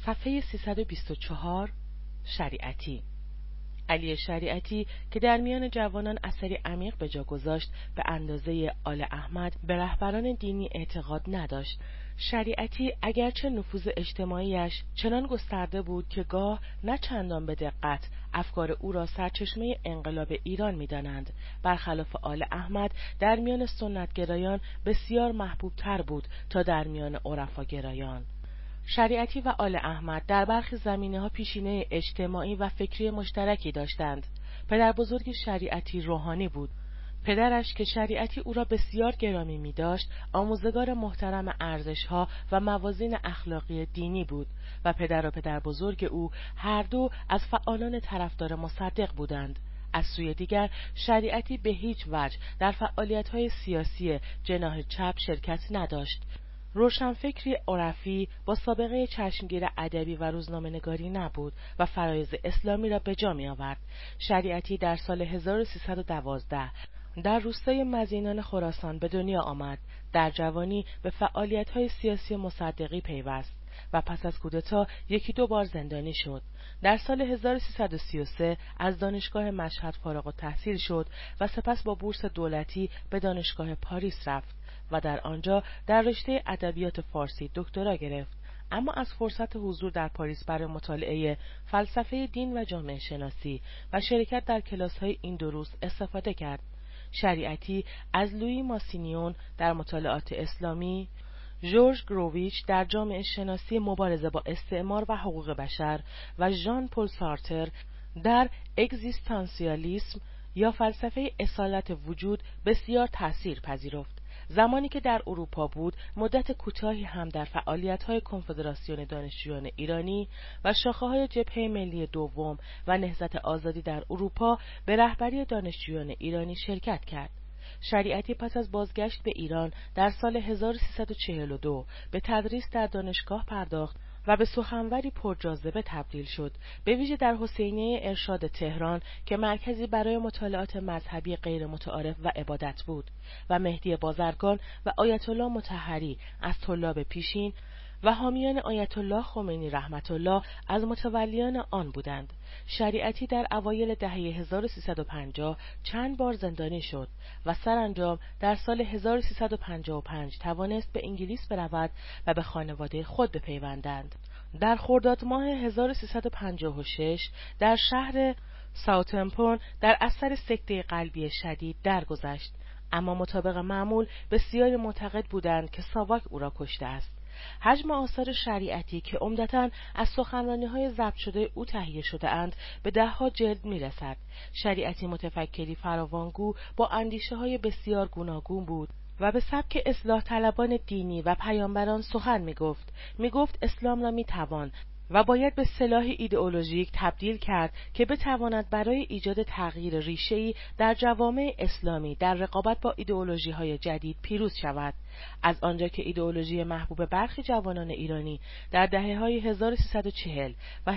صفحه 324 شریعتی. علی شریعتی که در میان جوانان اثری عمیق به جا گذاشت، به اندازه آل احمد به رهبران دینی اعتقاد نداشت. شریعتی اگرچه نفوذ اجتماعیش چنان گسترده بود که گاه نه چندان به دقت افکار او را سرچشمه انقلاب ایران می‌دانند، برخلاف آل احمد در میان سنتگرایان بسیار محبوب‌تر بود تا در میان عرفاگرایان. شریعتی و آل احمد در برخی زمینه‌ها پیشینه اجتماعی و فکری مشترکی داشتند. پدر بزرگ شریعتی روحانی بود. پدرش که شریعتی او را بسیار گرامی می داشت، آموزگار محترم ارزش‌ها و موازین اخلاقی دینی بود و پدر و پدر بزرگ او هر دو از فعالان طرفدار مصدق بودند. از سوی دیگر شریعتی به هیچ وجه در فعالیت‌های سیاسی جناح چپ شرکت نداشت. روشنفکری عرفی با سابقه چشمگیر ادبی و روزنامه‌نگاری نبود و فرایض اسلامی را به جا می‌آورد. شریعتی در سال 1312 در روستای مزینان خراسان به دنیا آمد. در جوانی به فعالیت‌های سیاسی مصدقی پیوست و پس از کودتا یکی دو بار زندانی شد. در سال 1333 از دانشگاه مشهد فارغ التحصیل شد و سپس با بورس دولتی به دانشگاه پاریس رفت و در آنجا در رشته ادبیات فارسی دکترا گرفت، اما از فرصت حضور در پاریس برای مطالعه فلسفه دین و جامعه شناسی و شرکت در کلاس‌های این دروس استفاده کرد. شریعتی از لویی ماسینیون در مطالعات اسلامی، ژورژ گروویچ در جامعه شناسی مبارزه با استعمار و حقوق بشر و ژان پل سارتر در اگزیستانسیالیسم یا فلسفه اصالت وجود بسیار تأثیر پذیرفت. زمانی که در اروپا بود، مدت کوتاهی هم در فعالیت‌های کنفدراسیون دانشجویان ایرانی و شاخه‌های جبهه ملی دوم و نهضت آزادی در اروپا به رهبری دانشجویان ایرانی شرکت کرد. شریعتی پس از بازگشت به ایران در سال 1342 به تدریس در دانشگاه پرداخت و به سخنوری پرجاذبه تبدیل شد، به ویژه در حسینیه ارشاد تهران که مرکزی برای مطالعات مذهبی غیر متعارف و عبادت بود و مهدی بازرگان و آیت الله مطهری از طلاب پیشین و حامیان آیت الله خمینی رحمت الله از متولیان آن بودند. شریعتی در اوایل دهه 1350 چند بار زندانی شد و سرانجام در سال 1355 توانست به انگلیس برود و به خانواده خود بپیوندند. در خرداد ماه 1356 در شهر ساوثهمپتون در اثر سکته قلبی شدید درگذشت، اما مطابق معمول بسیاری معتقد بودند که ساواک او را کشته است. حجم آثار شریعتی که عمدتاً از سخنرانی‌های ضبط شده او تهیه شده اند به ده‌ها جلد می‌رسد. شریعتی متفکری فراوانگو با اندیشه‌های بسیار گوناگون بود و به سبک اصلاح طلبان دینی و پیامبران سخن می‌گفت اسلام را می‌توان و باید به سلاح ایدئولوژیک تبدیل کرد که بتواند برای ایجاد تغییر ریشه‌ای در جوامع اسلامی در رقابت با ایدئولوژی‌های جدید پیروز شود. از آنجا که ایدئولوژی محبوب برخی جوانان ایرانی در دهه‌های 1340 و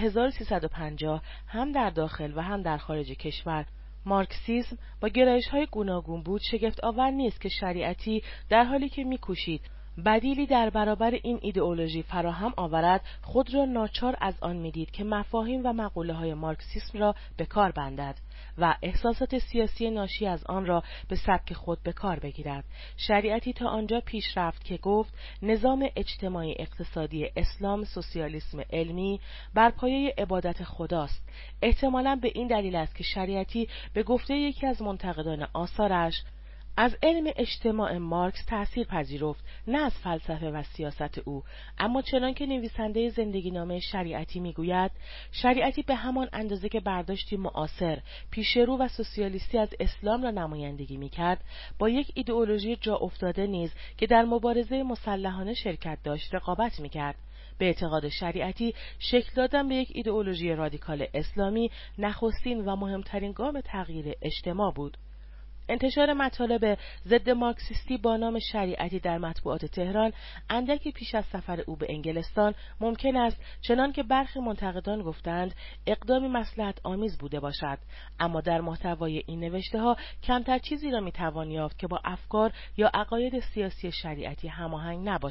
1350 هم در داخل و هم در خارج کشور مارکسیسم با گرایش‌های گوناگون بود، شگفت آور نیست که شریعتی در حالی که می‌کوشید بدیلی در برابر این ایدئولوژی فراهم آورد، خود را ناچار از آن میدید که مفاهیم و مقوله‌های مارکسیسم را به کار بندد و احساسات سیاسی ناشی از آن را به سبک خود به کار بگیرد. شریعتی تا آنجا پیش رفت که گفت نظام اجتماعی اقتصادی اسلام سوسیالیسم علمی بر پایه عبادت خداست. احتمالاً به این دلیل است که شریعتی به گفته یکی از منتقدان آثارش از علم اجتماع مارکس تأثیر پذیرفت، نه از فلسفه و سیاست او. اما چنان که نویسنده زندگی نامه شریعتی میگوید، شریعتی به همان اندازه که برداشتی معاصر، پیشرو و سوسیالیستی از اسلام را نمایندگی میکرد، با یک ایدئولوژی جا افتاده نیز که در مبارزه مسلحانه شرکت داشت رقابت میکرد. به اعتقاد شریعتی، شکل دادن به یک ایدئولوژی رادیکال اسلامی نخستین و مهمترین گام تغییر اجتماع بود. انتشار مطالب ضد مارکسیستی با نام شریعتی در مطبوعات تهران اندکی پیش از سفر او به انگلستان ممکن است، چنان که برخی منتقدان گفتند، اقدامی مصلحت آمیز بوده باشد، اما در محتوای این نوشته‌ها کمتر چیزی را می‌توان یافت که با افکار یا عقاید سیاسی شریعتی هماهنگ نباشد.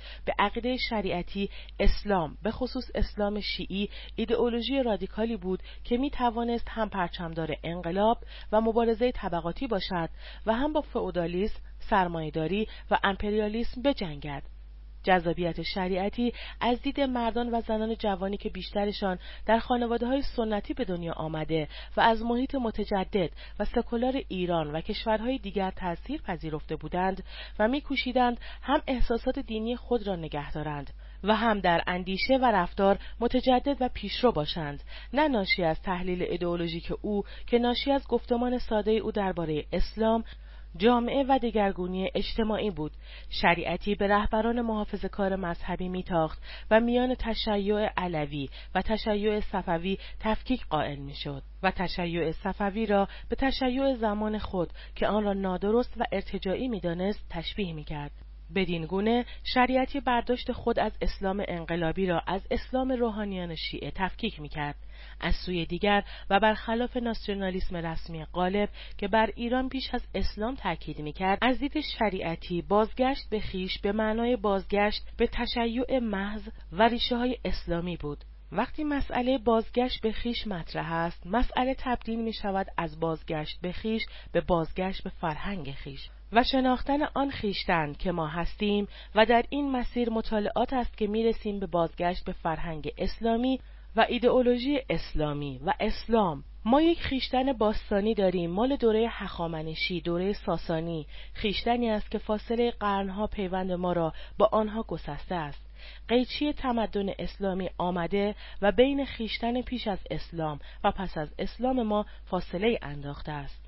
به عقیده شریعتی اسلام، به خصوص اسلام شیعی، ایدئولوژی رادیکالی بود که می توانست هم پرچمدار انقلاب و مبارزه طبقاتی باشد و هم با فئودالیسم، سرمایه‌داری و امپریالیسم بجنگد. جذابیت شریعتی از دید مردان و زنان جوانی که بیشترشان در خانواده‌های سنتی به دنیا آمده و از محیط متجدد و سکولار ایران و کشورهای دیگر تأثیر پذیرفته بودند و می‌کوشیدند هم احساسات دینی خود را نگه دارند و هم در اندیشه و رفتار متجدد و پیشرو باشند، نه ناشی از تحلیل ایدئولوژیک او که ناشی از گفتمان ساده او درباره اسلام، جامعه و دگرگونی اجتماعی بود. شریعتی به رهبران محافظه‌کار مذهبی میتاخت و میان تشیع علوی و تشیع صفوی تفکیک قائل میشد و تشیع صفوی را به تشیع زمان خود که آن را نادرست و ارتجاعی میدانست تشبیه میکرد. بدین گونه شریعتی برداشت خود از اسلام انقلابی را از اسلام روحانیان شیعه تفکیک میکرد. از سوی دیگر و برخلاف ناسیونالیسم رسمی غالب که بر ایران بیش از اسلام تاکید میکرد، از دید شریعتی بازگشت به خویش به معنای بازگشت به تشیع محض و ریشه های اسلامی بود. وقتی مسئله بازگشت به خویش مطرح است، مسئله تبدیل می شود از بازگشت به خویش به بازگشت به فرهنگ خویش و شناختن آن خویشتن که ما هستیم و در این مسیر مطالعات است که می رسیم به بازگشت به فرهنگ اسلامی و ایدئولوژی اسلامی و اسلام. ما یک خویشتن باستانی داریم، مال دوره هخامنشی، دوره ساسانی، خویشتنی است که فاصله قرنها پیوند ما را با آنها گسسته است. قیچی تمدن اسلامی آمده و بین خویشتن پیش از اسلام و پس از اسلام ما فاصله انداخته است.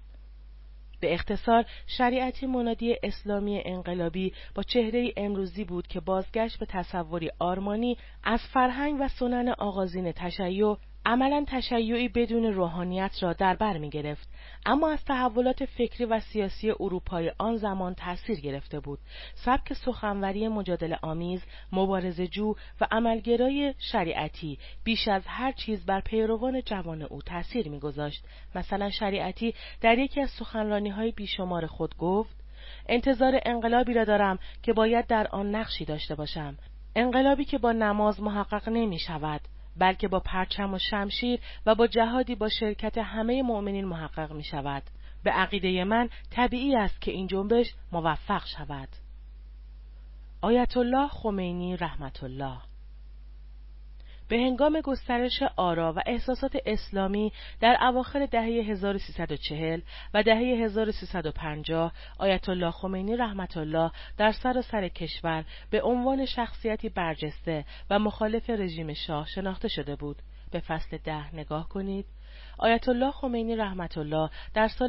به اختصار شریعتی منادی اسلامی انقلابی با چهره امروزی بود که بازگشت به تصوری آرمانی از فرهنگ و سنن آغازین تشیع، عملاً تشیعی بدون روحانیت را در بر می گرفت، اما از تحولات فکری و سیاسی اروپای آن زمان تأثیر گرفته بود. سبک سخنوری مجادله آمیز، مبارزه‌جو و عملگرای شریعتی بیش از هر چیز بر پیروان جوان او تأثیر می گذاشت. مثلا شریعتی در یکی از سخنرانی‌های بیشمار خود گفت: انتظار انقلابی را دارم که باید در آن نقشی داشته باشم، انقلابی که با نماز محقق نمی شود، بلکه با پرچم و شمشیر و با جهادی با شرکت همه مؤمنین محقق می شود. به عقیده من طبیعی است که این جنبش موفق شود. آیت الله خمینی رحمت الله. به هنگام گسترش آرا و احساسات اسلامی در اواخر دهه 1340 و دهه 1350 آیت الله خمینی رحمت الله در سراسر کشور به عنوان شخصیتی برجسته و مخالف رژیم شاه شناخته شده بود. به فصل 10 نگاه کنید. آیت الله خمینی رحمت الله در سال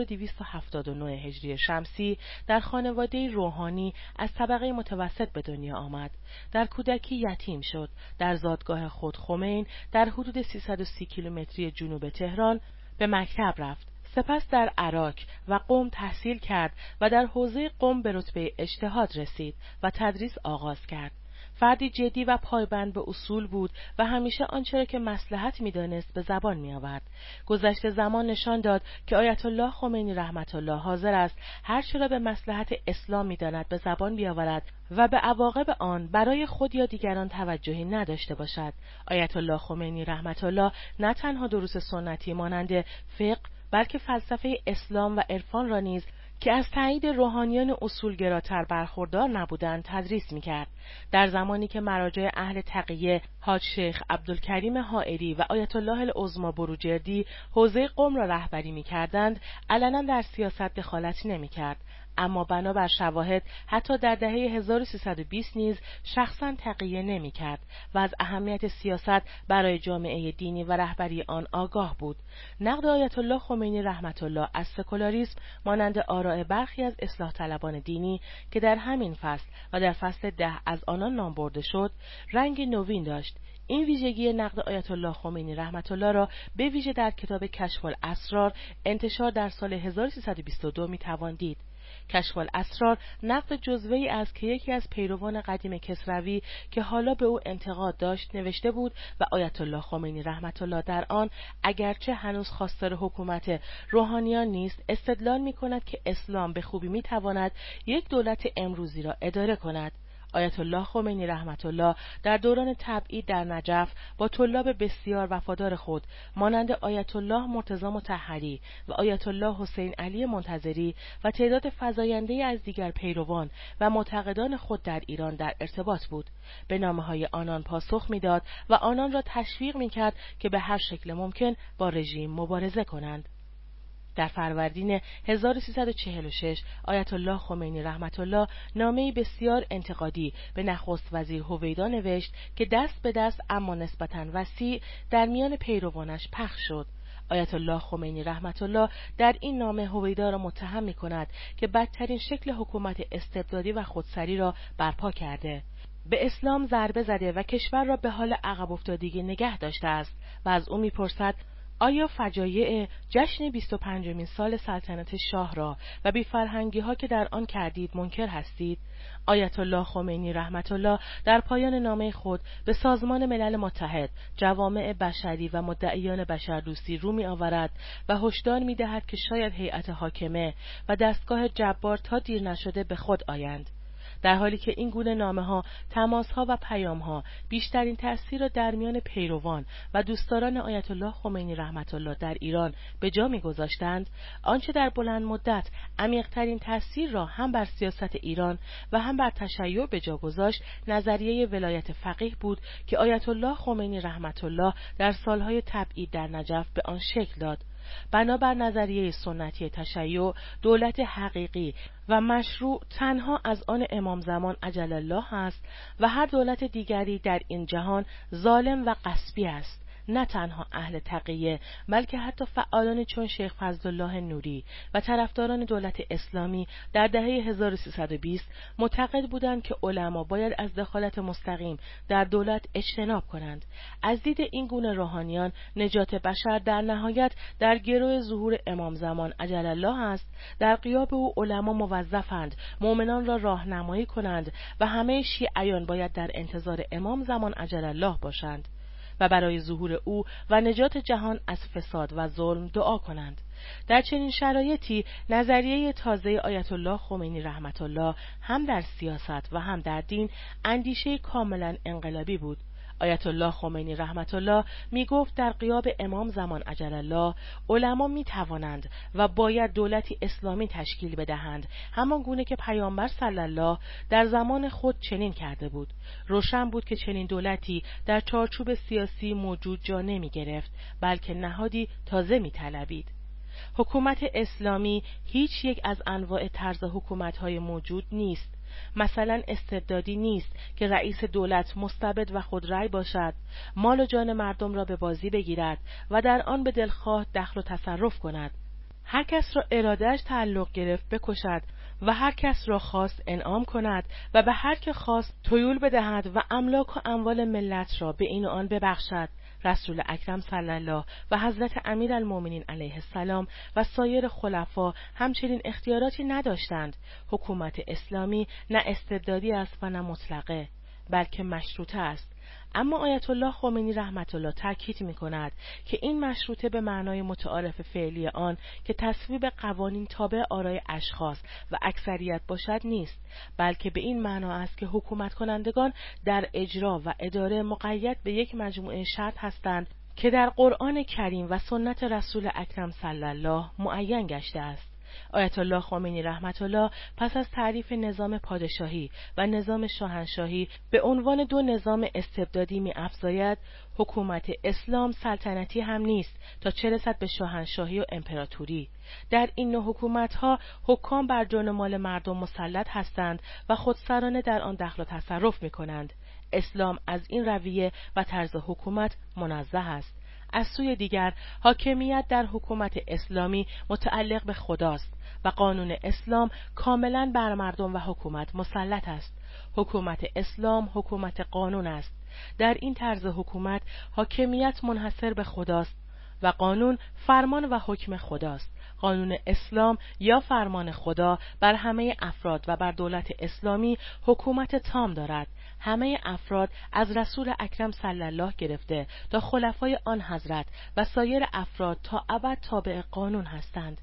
1279 هجری شمسی در خانواده روحانی از طبقه متوسط به دنیا آمد. در کودکی یتیم شد. در زادگاه خود خمین در حدود 330 کیلومتری جنوب تهران به مکتب رفت. سپس در عراق و قم تحصیل کرد و در حوزه قم به رتبه اجتهاد رسید و تدریس آغاز کرد. فردی جدی و پایبند به اصول بود و همیشه آنچه را که مصلحت می‌دانست به زبان می‌آورد. گذشت زمان نشان داد که آیت الله خمینی رحمت الله حاضر است هر چه را به مصلحت اسلام می‌داند به زبان بیاورد و به عواقب آن برای خود یا دیگران توجهی نداشته باشد. آیت الله خمینی رحمت الله نه تنها دروس سنتی مانند فقه بلکه فلسفه اسلام و عرفان را نیز که از تایید روحانیان اصولگراتر برخوردار نبودند تدریس می‌کرد. در زمانی که مراجع اهل تقیه حاج شیخ عبدالکریم حائری و آیت الله العظمی بروجردی حوزه قم را رهبری می‌کردند، علنا در سیاست دخالت نمی‌کرد، اما بنابر شواهد حتی در دهه 1320 نیز شخصا تقیه نمی‌کرد و از اهمیت سیاست برای جامعه دینی و رهبری آن آگاه بود. نقد آیت الله خمینی رحمت الله از سکولاریسم مانند آراء برخی از اصلاح طلبان دینی که در همین فصل و در فصل 10 از آنان نام برده شد، رنگ نوین داشت. این ویژگی نقد آیت الله خمینی رحمت الله را به ویژه در کتاب کشف الاسرار انتشار در سال 1322 می‌توان دید. کشف الاسرار نقد جزوه‌ای است که یکی از پیروان قدیم کسروی که حالا به او انتقاد داشت نوشته بود و آیت الله خمینی رحمت الله در آن اگرچه هنوز خواستار حکومت روحانیان نیست استدلال می‌کند که اسلام به خوبی می‌تواند یک دولت امروزی را اداره کند. آیت الله خمینی رحمت الله در دوران تبعید در نجف با طلاب بسیار وفادار خود مانند آیت الله مرتضی مطهری و آیت الله حسین علی منتظری و تعداد فزاینده‌ای از دیگر پیروان و معتقدان خود در ایران در ارتباط بود. به نامه‌های آنان پاسخ می‌داد و آنان را تشویق می‌کرد که به هر شکل ممکن با رژیم مبارزه کنند. در فروردین 1346 آیت الله خمینی رحمت الله نامه‌ای بسیار انتقادی به نخست وزیر هویدا نوشت که دست به دست اما نسبتاً وسیع در میان پیروانش پخش شد. آیت الله خمینی رحمت الله در این نامه هویدا را متهم می‌کند که بدترین شکل حکومت استبدادی و خودسری را برپا کرده، به اسلام ضربه زده و کشور را به حال عقب افتادگی نگه داشته است و از او می‌پرسد آیا فجایع جشن 25مین سال سلطنت شاه را و بی‌فرهنگی‌ها که در آن کردید منکر هستید؟ آیت الله خمینی رحمت الله در پایان نامه خود به سازمان ملل متحد، جوامع بشری و مدعیان بشردوستی رو می‌آورد و هشدار می‌دهد که شاید هیئت حاکمه و دستگاه جبار تا دیر نشده به خود آیند. در حالی که این گونه نامه‌ها، تماس‌ها و پیام‌ها بیشترین تأثیر را در میان پیروان و دوستداران آیت الله خمینی رحمت الله در ایران به جا می‌گذاشتند، آنچه در بلند مدت عمیق‌ترین تأثیر را هم بر سیاست ایران و هم بر تشیع به جا گذاشت، نظریه ولایت فقیه بود که آیت الله خمینی رحمت الله در سالهای تبعید در نجف به آن شکل داد. بنابر نظریه سنتی تشیع، دولت حقیقی و مشروع تنها از آن امام زمان عجل الله است و هر دولت دیگری در این جهان ظالم و غصبی است. نه تنها اهل تقیه بلکه حتی فعالانی چون شیخ فضلالله نوری و طرفداران دولت اسلامی در دهه 1320 معتقد بودند که علما باید از دخالت مستقیم در دولت اجتناب کنند. از دید این گونه روحانیان، نجات بشر در نهایت در گرو ظهور امام زمان عجل الله است. در غیاب او علما موظفند مؤمنان را راهنمایی کنند و همه شیعیان باید در انتظار امام زمان عجل الله باشند و برای ظهور او و نجات جهان از فساد و ظلم دعا کنند. در چنین شرایطی نظریه تازه آیت الله خمینی رحمت الله هم در سیاست و هم در دین اندیشه کاملا انقلابی بود. آیت الله خمینی رحمت الله می گفت در غیاب امام زمان عجل الله علما می توانند و باید دولتی اسلامی تشکیل بدهند، همان گونه که پیامبر صلی الله در زمان خود چنین کرده بود. روشن بود که چنین دولتی در چارچوب سیاسی موجود جا نمی گرفت، بلکه نهادی تازه می طلبید. حکومت اسلامی هیچ یک از انواع طرز حکومت‌های موجود نیست. مثلا استبدادی نیست که رئیس دولت مستبد و خودرأی باشد، مال و جان مردم را به بازی بگیرد و در آن به دلخواه دخل و تصرف کند. هر کس را اراده‌اش تعلق گرفت بکشد و هر کس را خواست انعام کند و به هر که خواست طیول بدهد و املاک و اموال ملت را به این و آن ببخشد. رسول اکرم صلی الله و حضرت امیرالمؤمنین علیه السلام و سایر خلفا همچنین اختیاراتی نداشتند. حکومت اسلامی نه استبدادی است و نه مطلقه، بلکه مشروطه است. اما آیت الله خمینی رحمت الله تاکید می‌کند که این مشروطه به معنای متعارف فعلی آن که تصویب قوانین تابع آرای اشخاص و اکثریت باشد نیست، بلکه به این معنا است که حکومت کنندگان در اجرا و اداره مقید به یک مجموعه شرط هستند که در قرآن کریم و سنت رسول اکرم صلی الله معین گشته است. آیت الله خمینی رحمت الله پس از تعریف نظام پادشاهی و نظام شاهنشاهی به عنوان دو نظام استبدادی می‌افزاید حکومت اسلام سلطنتی هم نیست تا چه رسد به شاهنشاهی و امپراتوری. در این نوع حکومت‌ها حکام بر جان و مال مردم مسلط هستند و خودسرانه در آن دخل و تصرف می‌کنند. اسلام از این رویه و طرز حکومت منزه است. از سوی دیگر حاکمیت در حکومت اسلامی متعلق به خداست و قانون اسلام کاملا بر مردم و حکومت مسلط است. حکومت اسلام حکومت قانون است. در این طرز حکومت حاکمیت منحصر به خداست و قانون فرمان و حکم خداست. قانون اسلام یا فرمان خدا بر همه افراد و بر دولت اسلامی حکومت تام دارد. همه افراد از رسول اکرم صلی الله گرفته تا خلفای آن حضرت و سایر افراد تا ابد تابع قانون هستند.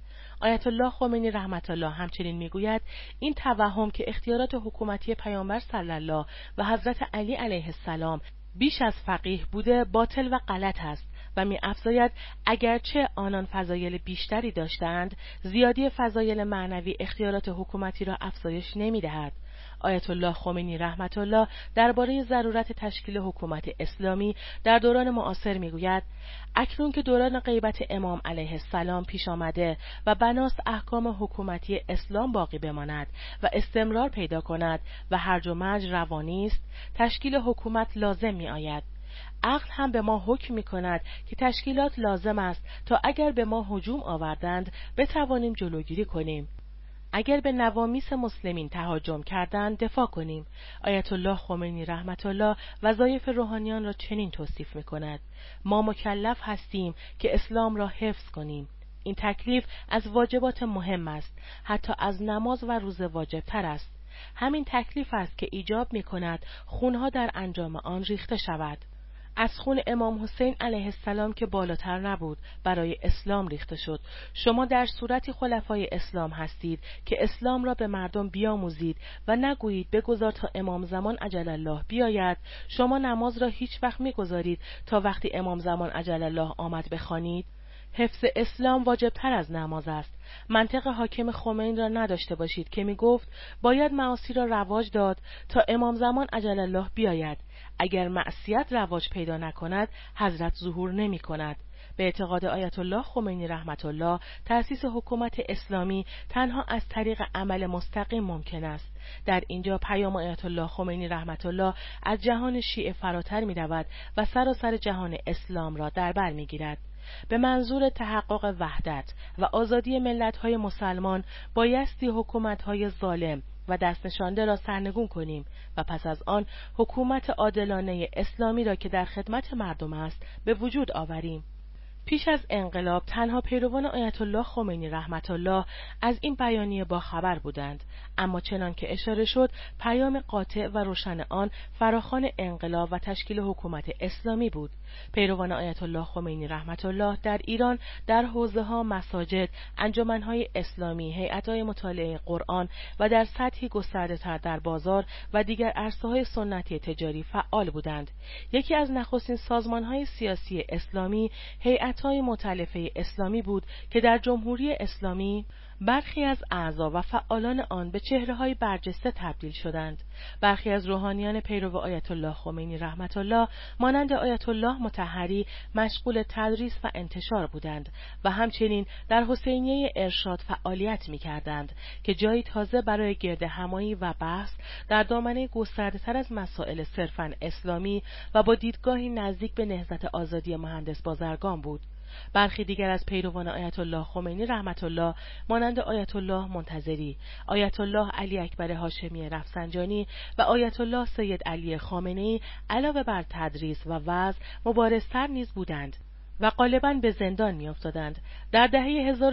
آیت الله خمینی رحمت الله همچنین میگوید این توهم که اختیارات حکومتی پیامبر صلی الله و حضرت علی علیه السلام بیش از فقیه بوده باطل و غلط است و می‌افزاید اگرچه آنان فضایل بیشتری داشتند، زیادی فضایل معنوی اختیارات حکومتی را افزایش نمی‌دهد. آیت الله خمینی رحمت الله درباره ضرورت تشکیل حکومت اسلامی در دوران معاصر میگوید اکنون که دوران غیبت امام علیه السلام پیش آمده و بناست احکام حکومتی اسلام باقی بماند و استمرار پیدا کند و هرج و مرج روانی است، تشکیل حکومت لازم می آید. عقل هم به ما حکم می کند که تشکیلات لازم است تا اگر به ما هجوم آوردند بتوانیم جلوگیری کنیم. اگر به نوامیس مسلمین تهاجم کردند دفاع کنیم. آیت الله خمینی رحمت الله وظایف روحانیان را چنین توصیف می کند: ما مکلف هستیم که اسلام را حفظ کنیم. این تکلیف از واجبات مهم است، حتی از نماز و روزه واجب تر است. همین تکلیف است که ایجاب می کند خونها در انجام آن ریخته شود. از خون امام حسین علیه السلام که بالاتر نبود برای اسلام ریخته شد. شما در صورتی خلفای اسلام هستید که اسلام را به مردم بیاموزید و نگویید بگذار تا امام زمان عجل الله بیاید. شما نماز را هیچ وقت میگذارید تا وقتی امام زمان عجل الله آمد بخوانید. حفظ اسلام واجبتر از نماز است. منطق حاکم خمینی را نداشته باشید که می گفت باید معاصی را رواج داد تا امام زمان عجل الله بیاید. اگر معصیت رواج پیدا نکند حضرت ظهور نمی کند. به اعتقاد آیت الله خمینی رحمت الله تأسیس حکومت اسلامی تنها از طریق عمل مستقیم ممکن است. در اینجا پیام آیت الله خمینی رحمت الله از جهان شیعه فراتر می رود و سراسر جهان اسلام را در بر می گیرد. به منظور تحقق وحدت و آزادی ملت‌های مسلمان بایستی حکومت‌های ظالم و دست نشانده را سرنگون کنیم و پس از آن حکومت عادلانه اسلامی را که در خدمت مردم است به وجود آوریم. پیش از انقلاب تنها پیروان آیت الله خمینی رحمت الله از این بیانیه باخبر بودند، اما چنان که اشاره شد پیام قاطع و روشن آن فراخوان انقلاب و تشکیل حکومت اسلامی بود. پیروان آیت الله خمینی رحمت الله در ایران در حوزه‌ها مساجد، انجمن‌های اسلامی، هیئت‌های مطالعه قرآن و در سطحی گسترده‌تر در بازار و دیگر عرصه‌های سنتی تجاری فعال بودند. یکی از نخستین سازمان‌های سیاسی اسلامی هیئت‌های مؤتلفه اسلامی بود که در جمهوری اسلامی برخی از اعضا و فعالان آن به چهره‌های برجسته تبدیل شدند. برخی از روحانیان پیرو آیت الله خمینی رحمت الله مانند آیت الله مطهری مشغول تدریس و انتشار بودند و همچنین در حسینیه ارشاد فعالیت می‌کردند که جایی تازه برای گردهمایی و بحث در دامنه گسترده‌تر از مسائل صرفاً اسلامی و با دیدگاهی نزدیک به نهضت آزادی مهندس بازرگان بود. برخی دیگر از پیروان آیت الله خمینی رحمت الله مانند آیت الله منتظری، آیت الله علی اکبر هاشمی رفسنجانی و آیت الله سید علی خامنه‌ای علاوه بر تدریس و وعظ مبارزتر نیز بودند و غالباً به زندان می‌افتادند. در دهه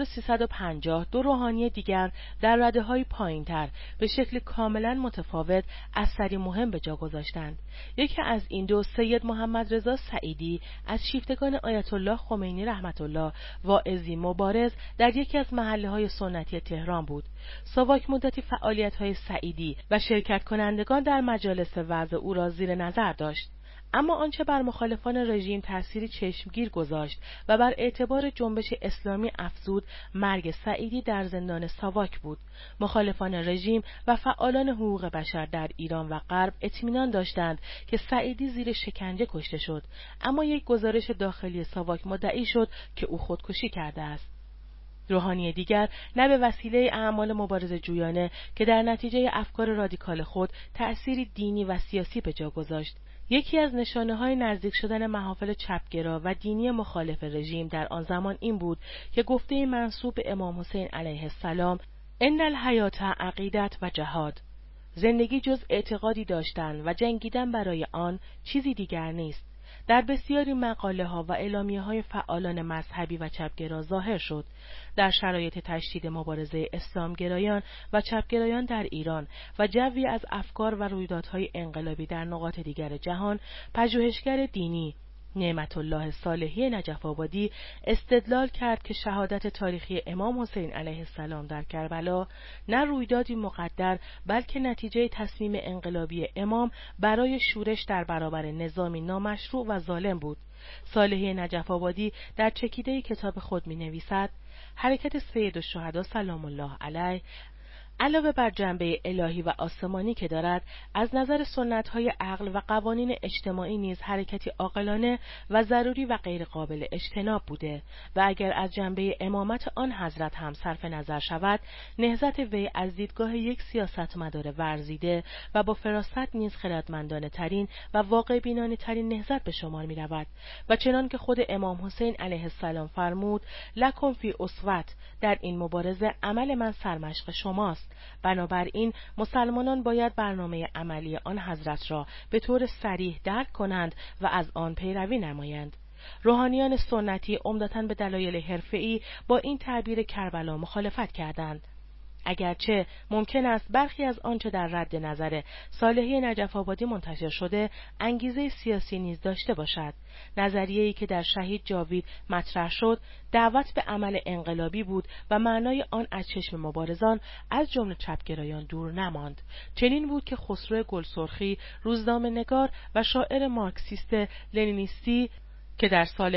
1350 دو روحانی دیگر در رده‌های پایین‌تر به شکل کاملاً متفاوت اثری مهم به جا گذاشتند. یکی از این دو سید محمد رضا سعیدی از شیفتگان آیت الله خمینی رحمت الله، واعظی مبارز در یکی از محله‌های سنتی تهران بود. ساواک مدتی فعالیت‌های سعیدی و شرکت کنندگان در مجالس وعظ او را زیر نظر داشت. اما آنچه بر مخالفان رژیم تأثیری چشمگیر گذاشت و بر اعتبار جنبش اسلامی افزود مرگ سعیدی در زندان ساواک بود. مخالفان رژیم و فعالان حقوق بشر در ایران و غرب اطمینان داشتند که سعیدی زیر شکنجه کشته شد، اما یک گزارش داخلی ساواک مدعی شد که او خودکشی کرده است. روحانی دیگر نه به وسیله اعمال مبارزه جویانه که در نتیجه افکار رادیکال خود تأثیری دینی و سیاسی به جا گذاشت. یکی از نشانه‌های نزدیک شدن محافل چپگرا و دینی مخالف رژیم در آن زمان این بود که گفته منسوب به امام حسین علیه السلام ان الحیات عقیدت و جهاد، زندگی جز اعتقادی داشتن و جنگیدن برای آن چیزی دیگر نیست، در بسیاری مقاله‌ها و اعلامیه‌های فعالان مذهبی و چپگرا ظاهر شد. در شرایط تشدید مبارزه اسلامگرایان و چپگرایان در ایران و جوی از افکار و رویدادهای انقلابی در نقاط دیگر جهان، پژوهشگر دینی نعمت الله صالحی نجف آبادی استدلال کرد که شهادت تاریخی امام حسین علیه السلام در کربلا نه رویدادی مقدر بلکه نتیجه تصمیم انقلابی امام برای شورش در برابر نظامی نامشروع و ظالم بود. صالحی نجف آبادی در چکیده کتاب خود می نویسد: حرکت سید الشهدا سلام الله علیه علاوه بر جنبه الهی و آسمانی که دارد، از نظر سنت‌های عقل و قوانین اجتماعی نیز حرکتی عاقلانه و ضروری و غیر قابل اجتناب بوده و اگر از جنبه امامت آن حضرت هم صرف نظر شود، نهضت وی از دیدگاه یک سیاستمدار ورزیده و با فراست نیز خردمندانه ترین و واقع بینانه ترین نهضت به شمار می رود و چنان که خود امام حسین علیه السلام فرمود: لکم فی اسوة، در این مبارزه عمل من سرمشق شماست. بنابراین مسلمانان باید برنامه عملی آن حضرت را به طور صریح درک کنند و از آن پیروی نمایند. روحانیان سنتی عمدتاً به دلایل حرفه‌ای با این تعبیر کربلا مخالفت کردند. اگرچه ممکن است برخی از آنچه در رد نظر صالحی نجف آبادی منتشر شده انگیزه سیاسی نیز داشته باشد، نظریه‌ای که در شهید جاوید مطرح شد دعوت به عمل انقلابی بود و معنای آن از چشم مبارزان از جمله چپگرایان دور نماند. چنین بود که خسرو گلسرخی، روزنامه‌نگار و شاعر مارکسیست لنینیستی که در سال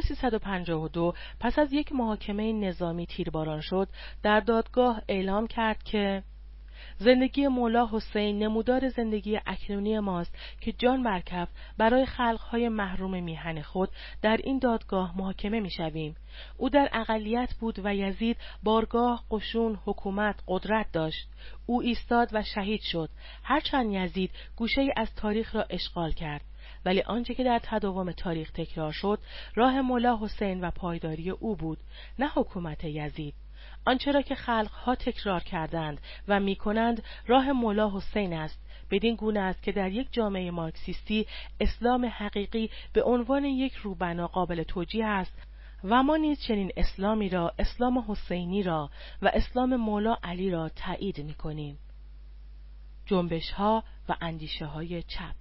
1352 پس از یک محاکمه نظامی تیرباران شد، در دادگاه اعلام کرد که زندگی مولا حسین نمودار زندگی اکنونی ماست که جان بر کف برای خلقهای محروم میهن خود در این دادگاه محاکمه میشویم. او در اقلیت بود و یزید بارگاه، قشون، حکومت، قدرت داشت. او ایستاد و شهید شد، هرچند یزید گوشه‌ای از تاریخ را اشغال کرد. ولی آنچه که در تداوم تاریخ تکرار شد راه مولا حسین و پایداری او بود، نه حکومت یزید. آنچه را که خلقها تکرار کردند و می‌کنند راه مولا حسین است. بدین گونه است که در یک جامعه مارکسیستی اسلام حقیقی به عنوان یک روبنا قابل توجیه است و ما نیز چنین اسلامی را، اسلام حسینی را و اسلام مولا علی را تایید می‌کنیم. جنبش‌ها و اندیشه‌های چپ.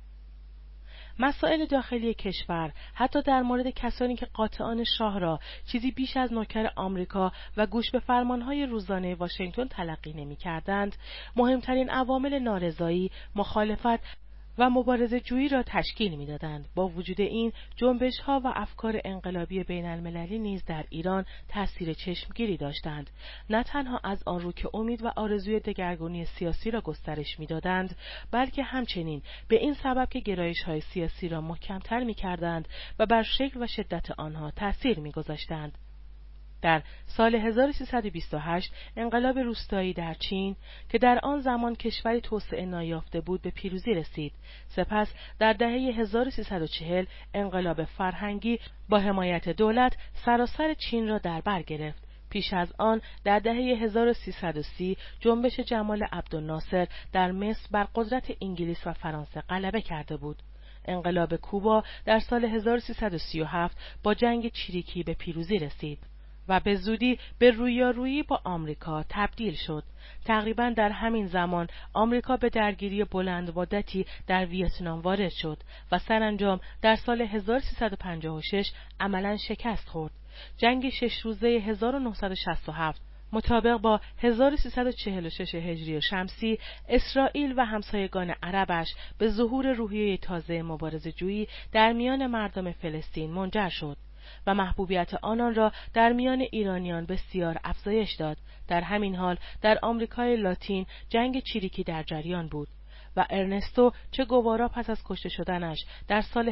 مسائل داخلی کشور، حتی در مورد کسانی که قاطعان شاه را چیزی بیش از نوکر آمریکا و گوش به فرمانهای روزانه واشنگتن تلقی نمی‌کردند، مهمترین عوامل نارضایی، مخالفت و مبارزه جویی را تشکیل می‌دادند. با وجود این، جنبش‌ها و افکار انقلابی بین المللی نیز در ایران تأثیر چشمگیری داشتند، نه تنها از آن رو که امید و آرزوی دگرگونی سیاسی را گسترش می‌دادند، بلکه همچنین به این سبب که گرایش‌های سیاسی را محکم‌تر می‌کردند و بر شکل و شدت آنها تأثیر می‌گذاشتند. در سال 1328 انقلاب روستایی در چین که در آن زمان کشوری توسعه نیافته بود به پیروزی رسید. سپس در دهه 1340 انقلاب فرهنگی با حمایت دولت سراسر چین را در بر گرفت. پیش از آن در دهه 1330 جنبش جمال عبدالناصر در مصر بر قدرت انگلیس و فرانسه غلبه کرده بود. انقلاب کوبا در سال 1337 با جنگ چریکی به پیروزی رسید و به زودی به رویارویی با آمریکا تبدیل شد. تقریباً در همین زمان آمریکا به درگیری بلند مدتی در ویتنام وارد شد و سرانجام در سال 1356 عملاً شکست خورد. جنگ 6 روزه 1967 مطابق با 1346 هجری شمسی، اسرائیل و همسایگان عربش به ظهور روحیه تازه مبارزه‌جویی در میان مردم فلسطین منجر شد و محبوبیت آنان را در میان ایرانیان بسیار افزایش داد. در همین حال در آمریکای لاتین جنگ چریکی در جریان بود و ارنستو چه گوارا پس از کشته شدنش در سال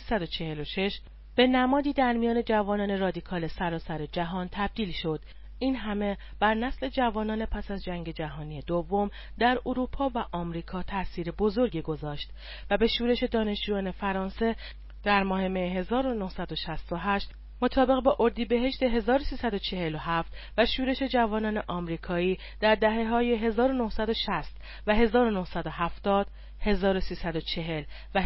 1346 به نمادی در میان جوانان رادیکال سراسر جهان تبدیل شد. این همه بر نسل جوانان پس از جنگ جهانی دوم در اروپا و آمریکا تأثیر بزرگی گذاشت و به شورش دانشجویان فرانسه در ماه می 1968 مطابق با اردیبهشت 1347 و شورش جوانان آمریکایی در دهه‌های 1960 و 1970، 1340 و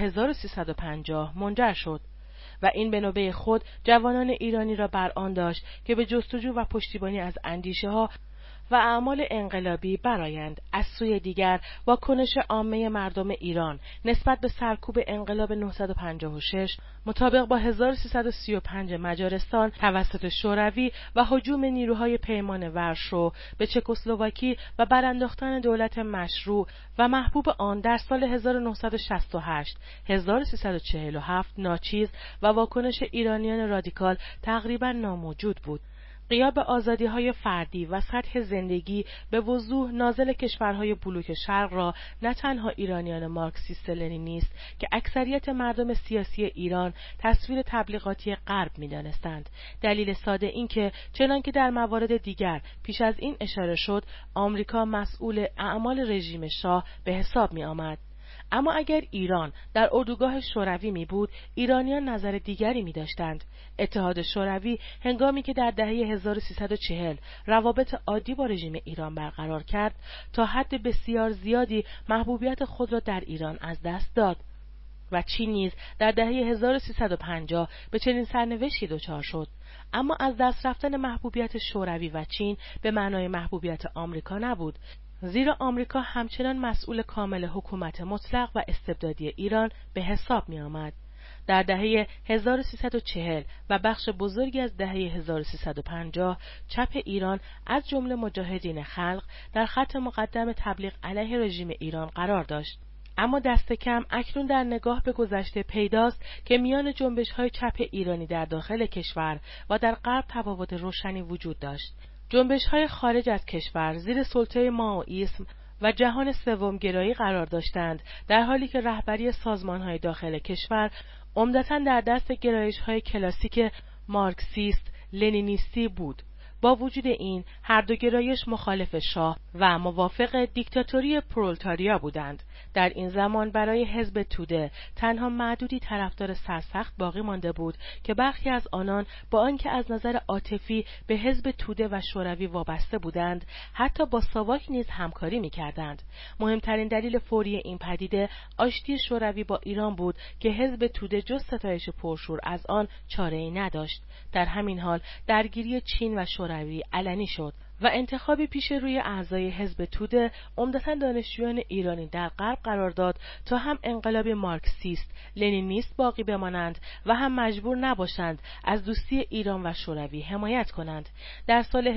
1350 منجر شد و این به نوبه خود جوانان ایرانی را بر آن داشت که به جستجو و پشتیبانی از اندیشه‌ها و اعمال انقلابی برآیند. از سوی دیگر واکنش عامه مردم ایران نسبت به سرکوب انقلاب 956 مطابق با 1335 مجارستان توسط شوروی و هجوم نیروهای پیمان ورشو به چکسلواکی و برانداختن دولت مشروع و محبوب آن در سال 1968 1347 ناچیز و واکنش ایرانیان رادیکال تقریبا ناموجود بود. غیاب آزادی‌های فردی و سطح زندگی به وضوح نازل کشورهای بلوک شرق را نه تنها ایرانیان مارکسیست لنینیست که اکثریت مردم سیاسی ایران تصویر تبلیغاتی غرب می‌دانستند. دلیل ساده این که چنانکه در موارد دیگر پیش از این اشاره شد، آمریکا مسئول اعمال رژیم شاه به حساب می‌آمد. اما اگر ایران در اردوگاه شوروی می بود، ایرانیان نظر دیگری می داشتند. اتحاد شوروی هنگامی که در دهه 1340 روابط عادی با رژیم ایران برقرار کرد، تا حد بسیار زیادی محبوبیت خود را در ایران از دست داد و چین نیز در دهه 1350 به چنین سرنوشتی دچار شد. اما از دست رفتن محبوبیت شوروی و چین به معنای محبوبیت آمریکا نبود، زیرا آمریکا همچنان مسئول کامل حکومت مطلق و استبدادی ایران به حساب می آمد. در دهه 1340 و بخش بزرگی از دهه 1350 چپ ایران از جمله مجاهدین خلق در خط مقدم تبلیغ علیه رژیم ایران قرار داشت. اما دست کم اکنون در نگاه به گذشته پیداست که میان جنبش‌های چپ ایرانی در داخل کشور و در غرب تفاوت روشنی وجود داشت. جنبش‌های خارج از کشور زیر سلطه مائوئیسم و جهان سومگرایی قرار داشتند، در حالی که رهبری سازمان‌های داخل کشور عمدتاً در دست گرایش‌های کلاسیک مارکسیست لنینیستی بود. با وجود این، هر دو گرایش مخالف شاه و موافق دیکتاتوری پرولتاریا بودند. در این زمان برای حزب توده تنها معدودی طرفدار سرسخت باقی مانده بود که برخی از آنان با آنکه از نظر عاطفی به حزب توده و شوروی وابسته بودند، حتی با ساواک نیز همکاری می‌کردند. مهمترین دلیل فوری این پدیده آشتی شوروی با ایران بود که حزب توده جز ستایش پرشور از آن چاره‌ای نداشت. در همین حال درگیری چین و شوروی علنی شد و انتخابی پیش روی اعضای حزب توده عمدتاً دانشجویان ایرانی در غرب قرار داد تا هم انقلاب مارکسیست لنینیست باقی بمانند و هم مجبور نباشند از دوستی ایران و شوروی حمایت کنند. در سال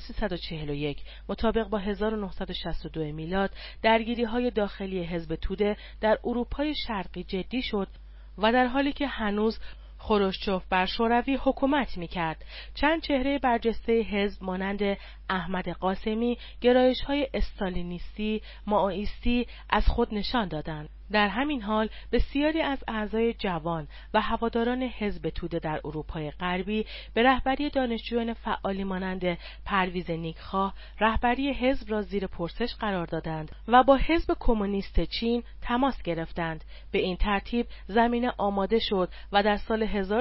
1341 مطابق با 1962 میلاد درگیری‌های داخلی حزب توده در اروپای شرقی جدی شد و در حالی که هنوز خروشچوف بر شوروی حکومت می‌کرد، چند چهره برجسته حزب مانند احمد قاسمی گرایش‌های استالینیستی، مائوئیستی از خود نشان دادند. در همین حال بسیاری از اعضای جوان و هواداران حزب توده در اروپای غربی به رهبری دانشجویان فعالی مانند پرویز نیکخواه رهبری حزب را زیر پرسش قرار دادند و با حزب کمونیست چین تماس گرفتند. به این ترتیب زمینه آماده شد و در سال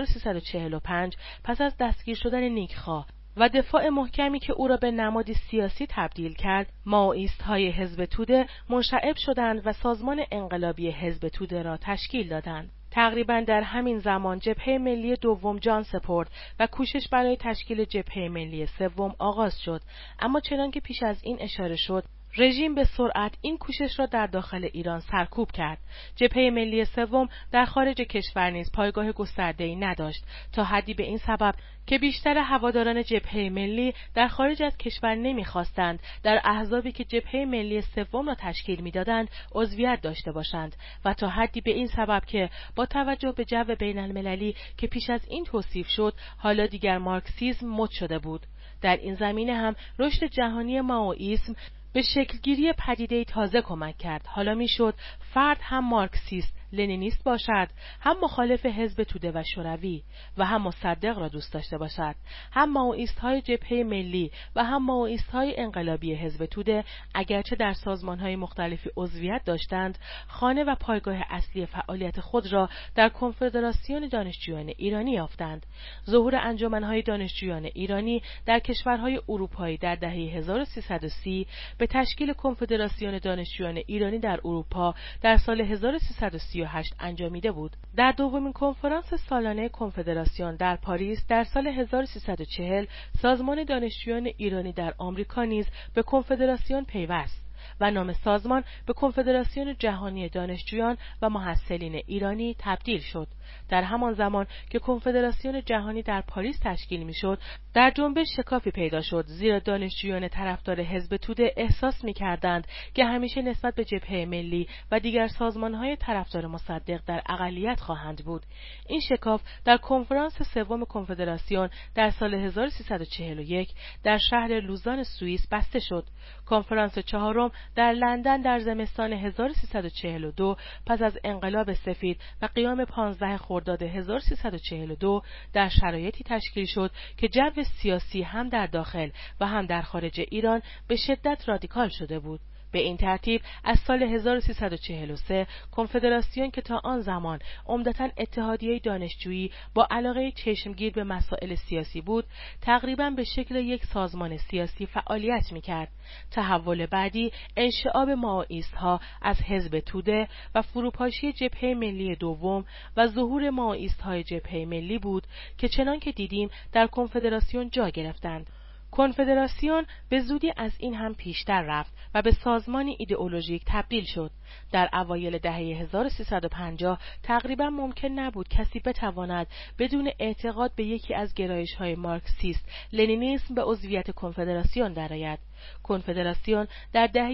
1345 پس از دستگیر شدن نیکخواه و دفاع محکمی که او را به نمادی سیاسی تبدیل کرد، مائوئیست‌های حزب توده منشعب شدند و سازمان انقلابی حزب توده را تشکیل دادند. تقریباً در همین زمان جبهه ملی دوم جان سپرد و کوشش برای تشکیل جبهه ملی سوم آغاز شد، اما چنانکه پیش از این اشاره شد، رژیم به سرعت این کوشش را در داخل ایران سرکوب کرد. جبهه ملی سوم در خارج کشور نیز پایگاه گسترده‌ای نداشت، تا حدی به این سبب که بیشتر هواداران جبهه ملی در خارج از کشور نمی‌خواستند در احزابی که جبهه ملی سوم را تشکیل می‌دادند عضویت داشته باشند و تا حدی به این سبب که با توجه به جو بین‌المللی که پیش از این توصیف شد، حالا دیگر مارکسیسم مد شده بود. در این زمینه هم رشد جهانی مائوئیسم به شکلگیری پدیده‌ای تازه کمک کرد. حالا میشد فرد هم مارکسیست لنینیست باشد، هم مخالف حزب توده و شوروی و هم مصدق را دوست داشته باشد. هم مائوئیست‌های جبهه ملی و هم مائوئیست‌های انقلابی حزب توده اگرچه در سازمان‌های مختلفی عضویت داشتند، خانه و پایگاه اصلی فعالیت خود را در کنفدراسیون دانشجویان ایرانی یافتند. ظهور انجمن‌های دانشجویان ایرانی در کشورهای اروپایی در دهه 1330 به تشکیل کنفدراسیون دانشجویان ایرانی در اروپا در سال 1335 1338 انجامیده بود. در دومین کنفرانس سالانه کنفدراسیون در پاریس در سال 1340 سازمان دانشجویان ایرانی در آمریکا نیز به کنفدراسیون پیوست و نام سازمان به کنفدراسیون جهانی دانشجویان و محصلین ایرانی تبدیل شد. در همان زمان که کنفدراسیون جهانی در پاریس تشکیل می‌شد، در جنبش شکافی پیدا شد، زیرا دانشجویان طرفدار حزب توده احساس می‌کردند که همیشه نسبت به جبهه ملی و دیگر سازمان‌های طرفدار مصدق در اقلیت خواهند بود. این شکاف در کنفرانس سوم کنفدراسیون در سال 1341 در شهر لوزان سوئیس بسته شد. کنفرانس چهارم در لندن در زمستان 1342 پس از انقلاب سفید و قیام 15 خرداد 1342 در شرایطی تشکیل شد که جو سیاسی هم در داخل و هم در خارج ایران به شدت رادیکال شده بود. به این ترتیب از سال 1343 کنفدراسیون که تا آن زمان عمدتاً اتحادیه دانشجویی با علاقه چشمگیر به مسائل سیاسی بود، تقریباً به شکل یک سازمان سیاسی فعالیت می‌کرد. تحول بعدی انشعاب مائوئیست‌ها از حزب توده و فروپاشی جبهه ملی دوم و ظهور مائوئیست‌های جبهه ملی بود که چنان که دیدیم در کنفدراسیون جا گرفتند. کنفدراسیون به زودی از این هم پیشتر رفت و به سازمانی ایدئولوژیک تبدیل شد. در اوایل دهه 1350 تقریبا ممکن نبود کسی بتواند بدون اعتقاد به یکی از گرایش‌های مارکسیست لنینیسم به عضویت کنفدراسیون درآید. کنفدراسیون در دهه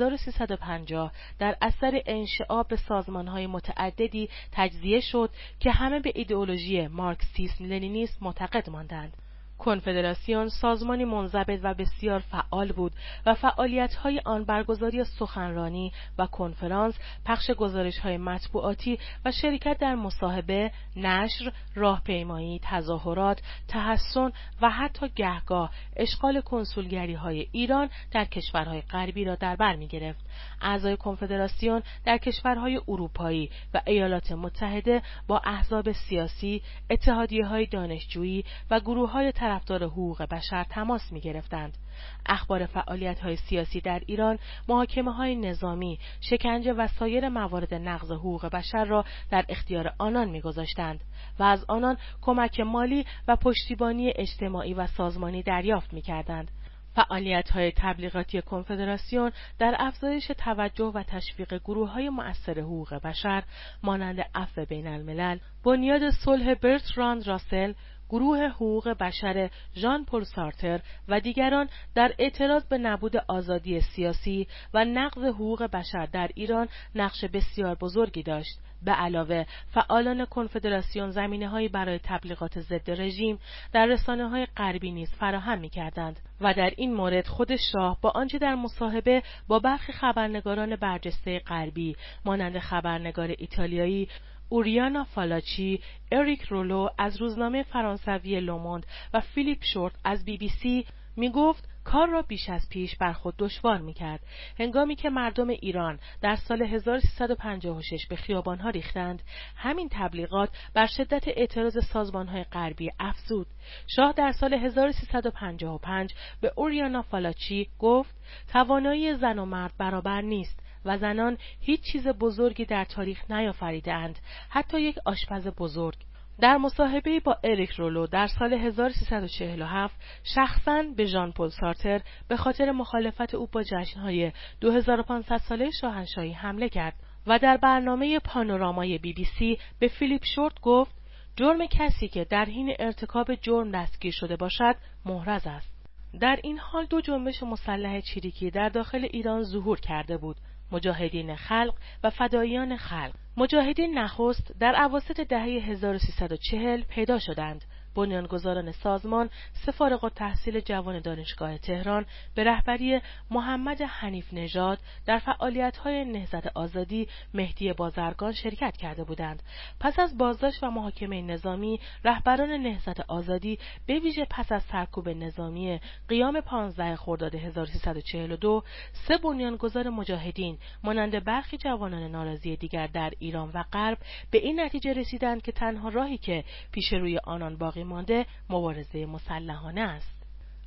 1350 در اثر انشعاب به سازمان‌های متعددی تجزیه شد که همه به ایدئولوژی مارکسیسم لنینیسم معتقد ماندند. کنفدراسیون سازمانی منضبط و بسیار فعال بود و فعالیت‌های آن برگزاری سخنرانی و کنفرانس، پخش گزارش‌های مطبوعاتی و شرکت در مصاحبه، نشر، راهپیمایی، تظاهرات، تحصن و حتی گهگاه اشغال کنسولگری‌های ایران در کشورهای غربی را در بر می‌گرفت. اعضای کنفدراسیون در کشورهای اروپایی و ایالات متحده با احزاب سیاسی، اتحادیه‌های دانشجویی و گروه‌های طرفدار حقوق بشر تماس می‌گرفتند. اخبار فعالیت‌های سیاسی در ایران، محاکمه‌های نظامی، شکنجه و سایر موارد نقض حقوق بشر را در اختیار آنان می‌گذاشتند و از آنان کمک مالی و پشتیبانی اجتماعی و سازمانی دریافت می‌کردند. فعالیت‌های تبلیغاتی کنفدراسیون در افزایش توجه و تشویق گروه‌های مؤثر حقوق بشر مانند عفو بین الملل، بنیاد صلح برتراند راسل، گروه حقوق بشر ژان پل سارتر و دیگران در اعتراض به نبود آزادی سیاسی و نقض حقوق بشر در ایران نقش بسیار بزرگی داشت. به علاوه فعالان کنفدراسیون زمینه‌هایی برای تبلیغات ضد رژیم در رسانه‌های غربی نیز فراهم می‌کردند و در این مورد خود شاه با آنچه در مصاحبه با برخی خبرنگاران برجسته غربی مانند خبرنگار ایتالیایی اوریانا فالاچی، اریک رولو از روزنامه فرانسوی لوموند و فیلیپ شورت از BBC می گفت کار را بیش از پیش بر خود دشوار می کرد. هنگامی که مردم ایران در سال 1356 به خیابانها ریختند، همین تبلیغات بر شدت اعتراض سازمانهای غربی افزود. شاه در سال 1355 به اوریانا فالاچی گفت توانایی زن و مرد برابر نیست و زنان هیچ چیز بزرگی در تاریخ نیافریده‌اند، حتی یک آشپز بزرگ. در مصاحبه‌ای با اریک رولو در سال 1347 شخصاً به ژان پل سارتر به خاطر مخالفت او با جشن‌های 2500 ساله شاهنشاهی حمله کرد و در برنامه پانورامای BBC به فیلیپ شورت گفت جرم کسی که در حین ارتکاب جرم دستگیر شده باشد محرز است. در این حال دو جنبش مسلح چریکی در داخل ایران ظهور کرده بود: مجاهدین خلق و فداییان خلق. مجاهدین نخست در اواسط دهه 1340 پیدا شدند. بنیانگذاران سازمان سه فارغ التحصیل جوان دانشگاه تهران به رهبری محمد حنیف نژاد در فعالیت‌های نهضت آزادی مهدی بازرگان شرکت کرده بودند. پس از بازداشت و محاکمه نظامی، رهبران نهضت آزادی به ویژه پس از سرکوب نظامی قیام 15 خرداد 1342 سه بنیانگذار مجاهدین مانند برخی جوانان ناراضی دیگر در ایران و غرب به این نتیجه رسیدند که تنها راهی که پیش روی آنان باقی مانده مبارزه مسلحانه است.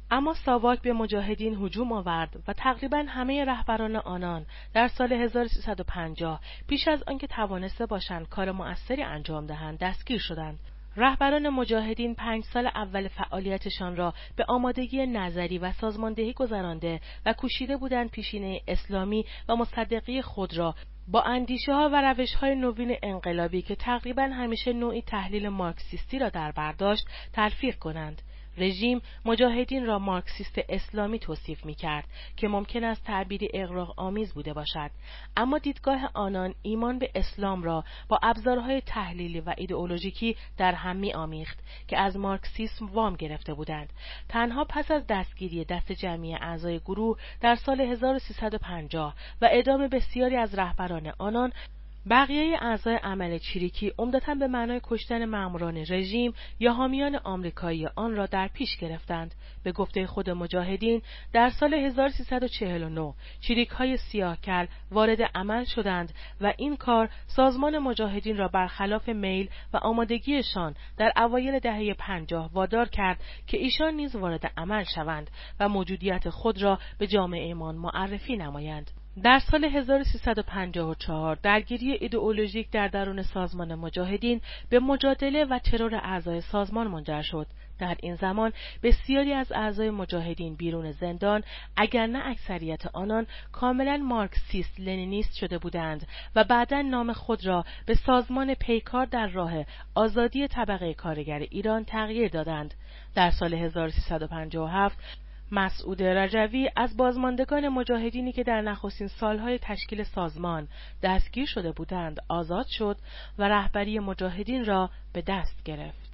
اما ساواک به مجاهدین هجوم آورد و تقریباً همه رهبران آنان در سال 1350 پیش از آنکه توانسته باشند کار مؤثری انجام دهند دستگیر شدند. رهبران مجاهدین 5 سال اول فعالیتشان را به آمادگی نظری و سازماندهی گذرانده و کوشیده بودند پیشینه اسلامی و مصدقی خود را با اندیشه‌ها و روش‌های نوین انقلابی که تقریباً همیشه نوعی تحلیل مارکسیستی را در بر داشت تلفیق کنند. رژیم مجاهدین را مارکسیست اسلامی توصیف می‌کرد که ممکن است تعبیری اغراق‌آمیز بوده باشد، اما دیدگاه آنان ایمان به اسلام را با ابزارهای تحلیلی و ایدئولوژیکی در هم می‌آمیخت که از مارکسیسم وام گرفته بودند. تنها پس از دستگیری دست جمعی اعضای گروه در سال 1350 و اعدام بسیاری از رهبران آنان، بقیه اعضای عمل چریکی عمدتاً به معنای کشتن ماموران رژیم یا حامیان آمریکایی آن را در پیش گرفتند. به گفته خود مجاهدین در سال 1349 چریک‌های سیاه‌کل وارد عمل شدند و این کار سازمان مجاهدین را برخلاف میل و آمادگیشان در اوایل دهه 50 وادار کرد که ایشان نیز وارد عمل شوند و موجودیت خود را به جامعه‌مان معرفی نمایند. در سال 1354 درگیری ایدئولوژیک در درون سازمان مجاهدین به مجادله و ترور اعضای سازمان منجر شد. در این زمان بسیاری از اعضای مجاهدین بیرون زندان، اگر نه اکثریت آنان، کاملا مارکسیست لنینیست شده بودند و بعداً نام خود را به سازمان پیکار در راه آزادی طبقه کارگر ایران تغییر دادند. در سال 1357 مسعود رجوی از بازماندگان مجاهدینی که در نخستین سالهای تشکیل سازمان دستگیر شده بودند آزاد شد و رهبری مجاهدین را به دست گرفت.